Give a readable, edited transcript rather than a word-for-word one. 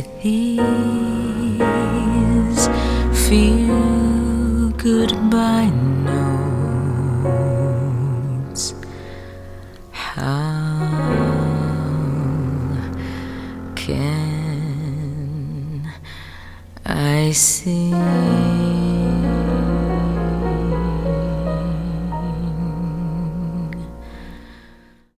with these few goodbye notes. How can I sing?